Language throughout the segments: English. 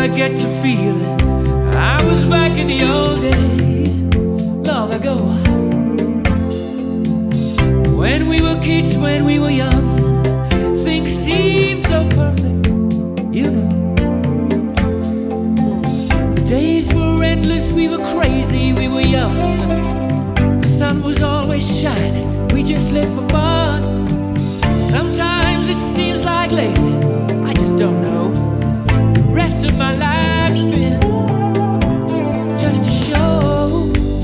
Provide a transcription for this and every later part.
I get to feeling I was back in the old days, long ago. When we were kids, when we were young, things seemed so perfect, you know. The days were endless, we were crazy, we were young. The sun was always shining, we just lived for fun. Sometimes it seems like lately, I just don't know, the rest of my life's been just a show.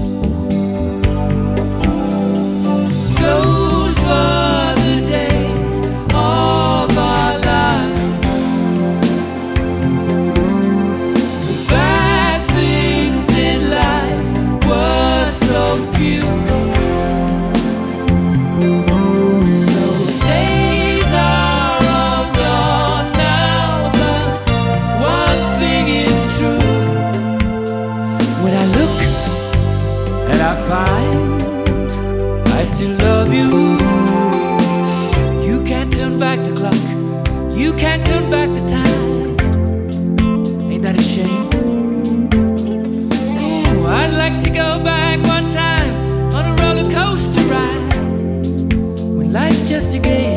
Those were the days of our lives. The bad things in life were so few. Those days are all gone now, but one thing is true. When I look and I find I still love you, you can't turn back the clock, you can't turn back the time. Ain't that a shame? Ooh, I'd like to go back one time on a roller coaster ride, when life's just a game.